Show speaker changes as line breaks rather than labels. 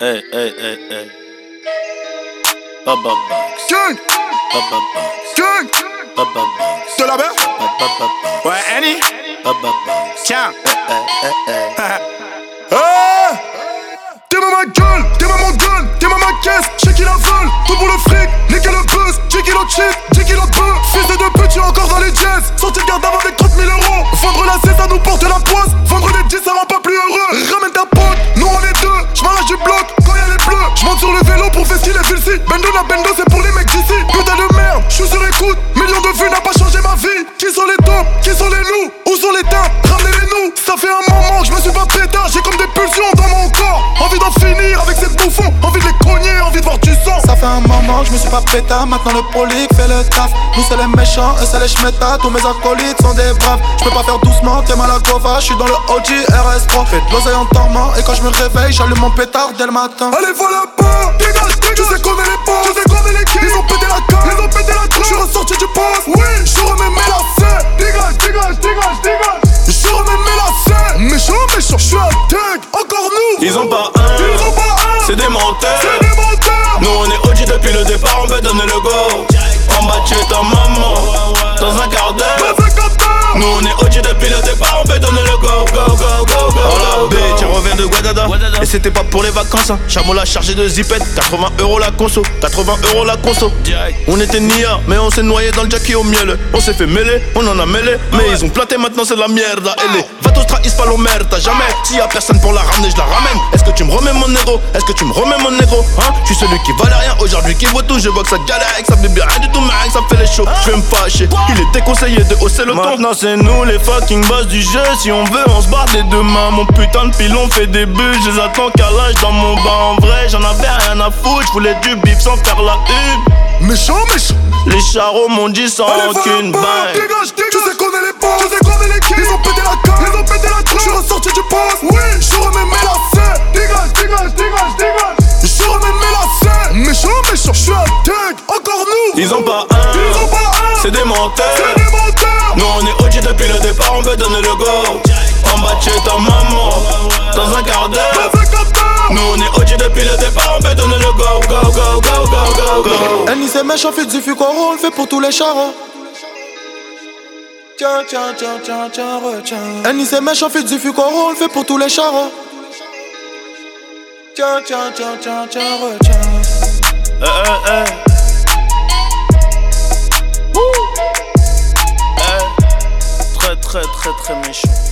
Hey, hey, hey, hey. Baba Box.
Gang.
Baba Box.
Gang.
Baba Box.
De la baie.
Baba Box.
Ouais, Annie.
Baba Box.
Tiens.
Hey.
T'es ma gueule, t'es ma gueule, t'es ma caisse, j'ai qui la veulent, tout pour le fric, niquer le buzz, 10 kilos de shit, 10 kilos de bœuf, fils de deux petits encore dans les jazz, sorti de garde avec 30 000 euros, vendre la cesse ça nous porte la poisse, vendre les 10 ça rend pas plus heureux, ramène ta pote, nous on est deux, j'm'arrache du bloc, quand y'a les bleus, j'monte sur le vélo pour fester les villes-ci, Bendo la Bendo c'est pour les mecs d'ici, putain de merde, j'suis sur écoute, millions de vues n'a pas changé ma vie, qui sont les tops, qui sont les loups, où sont les tapes, ramenez-les-nous, ça fait un moment que j'me suis pas pétard, j'ai comme des pulsions dans mon corps, envie d'en finir avec ces bouffons, envie de les cogner, envie de voir du sang.
Ça fait un moment que je me suis pas pétard, maintenant le prolique fait le taf. Nous c'est les méchants, eux c'est les schmettas, tous mes acolytes sont des braves. Je peux pas faire doucement, t'es mal à Gova, je suis dans le OG RS3. Fais de l'oseille en dormant, et quand je me réveille, j'allume mon pétard dès le matin.
Allez voilà pas, dégage, dégage, tu sais qu'on est les boss, tu sais qu'on est l'équipe. Ils ont pété la carte, ils ont pété la trappe. Je suis ressorti du poste, oui, je remets mes lacets. Dégage, dégage, dégage, dégage. Je remets mes lacets. Méchant, méchant, je suis un tag, encore nous.
Ils ont pas un, c'est des menteurs. Nous on est OG depuis le départ, on veut donner le go. On bat chez ta maman, dans un quart d'heure. Nous on est OG depuis le départ, on veut donner le go, go, go, go, go. Oh la bitch, on revient de Guadada. Et c'était pas pour les vacances, hein. Chameau l'a chargé de zipette, 80 € la conso, 80 € la conso. On était nia, mais on s'est noyé dans le jackie au miel. On s'est fait mêler, on en a mêlé, mais ils ont planté maintenant c'est de la merde. Et les vatos trahissent pas l'omerta, jamais. S'il y a personne pour la ramener, je la ramène. Est-ce que tu me remets mon négro? Est-ce que tu me remets mon négro? Hein? Je suis celui qui valait rien aujourd'hui, qui vaut tout. Je vois que ça galère, que ça fait bien rien du tout, mais ça fait les shows. Je vais me fâcher, il est déconseillé de hausser le ton. Maintenant c'est nous les fucking boss du jeu. Si on veut, on se barre des deux mains. Mon putain de pilon fait des buts. Je les attends qu'à l'âge dans mon bain. En vrai, j'en avais rien à foutre. Je voulais du bif sans faire la une.
Méchant, méchant.
Les charros m'ont dit sans aucune bain.
Dégage, dégage. Tu sais qu'on est les boss, tu sais qu'on est l'équipe. Ils ont pété la carte, ils ont pété la trappe. Je suis ressorti du poste, oui, je remets mes lacets. Dégage, dégage, dégage, dégage. Je remets mes lacets. Méchant, méchant, je suis un tag, encore nous.
Ils ont pas un, c'est des menteurs. Nous on est OG depuis le départ, on veut donner le go. On bat chez ta maman, dans un quart d'heure. Nous on est OG depuis le départ, on veut donner le go, go, go, go, go, go, go.
Elle c'est méchant, fait du fucoro, on le fait pour tous les charros. Tiens, tiens, tiens, tiens, tiens, retiens. Elle c'est méchant, fait du fucoro, on le fait pour tous les charros. Tiens, tiens, tiens, tiens, tiens, retiens.
Très, très, très, très méchant.